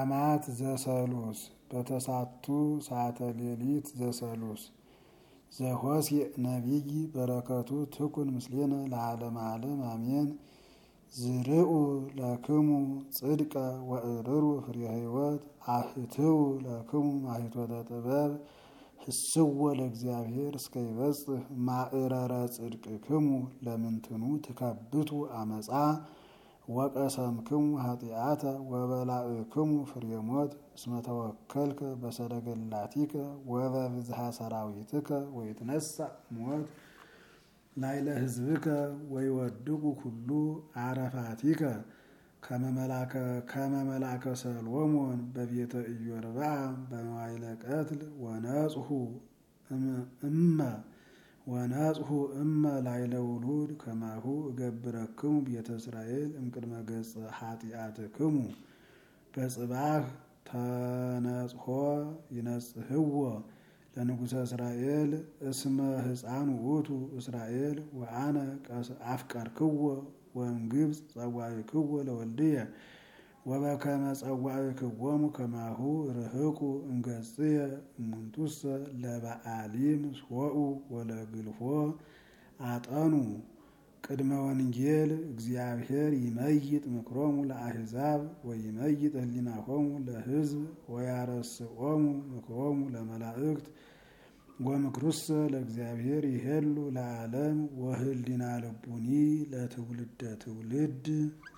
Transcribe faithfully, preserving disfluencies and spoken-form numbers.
ሕማማት ዘሰሉስ በተሳቱ ሰዓተ ሌሊት ዘሰሉስ ዘሆሴዕ ነቢይ በረከቱ ትኩን ምስሌነ ለዓለመ ዓለም አሜን። ዝርኡ ለክሙ ጽድቀ ወእርሩ ፍሬ ሕይወት አህትው ለክሙ ማኅቶተ ጥበብ ህስዎ ለእግዚአብሔር እስከ ይበጽሕ ማእረረ ጽድቅክሙ ለምንትኑ ትከብቱ አመፃ ወቀሰምክሙ ኃጢአተ ወበላዕክሙ ፍሬ ሞት እስመ ተወከልከ በሰረገላቲከ ወበብዝሃ ሰራዊትከ ወይትነሣእ ሞት ላዕለ ሕዝብከ ወይወድቁ ኩሉ አረፋቲከ ከመ መልአከ ሰሎሞን በቤተ ኢዮርብዓም በመዋዕለ ቀትል ወነጽሑ እመ ወነጽሑ እመ ላዕለ ውሉድ ከማሁ እገብረክሙ ቤተ እስራኤል እምቅድመ ገጸ ኃጢአትክሙ በጽባሕ ተነጽሖ ይነጽሕዎ ለንጉሠ እስራኤል እስመ ሕፃን ውእቱ እስራኤል ወአነ አፍቀርክዎ ወእምግብፅ ጸዋዕክዎ ለወልድየ ወበከመ ጸዋዕክዎሙ ከማሁ ርህቁ እምገጽየ እሙንቱሰ ለበዓሊም ሶኡ ወለግልፎ አጠኑ። ቅድመ ወንጌል እግዚአብሔር ይመይጥ ምክሮሙ ለአሕዛብ ወይመይጥ ህሊናሆሙ ለሕዝብ ወያረስዖሙ ምክሮሙ ለመላእክት ወምክሩሰ ለእግዚአብሔር ይሄሉ ለዓለም ወህሊና ልቡኒ ለትውልደ ትውልድ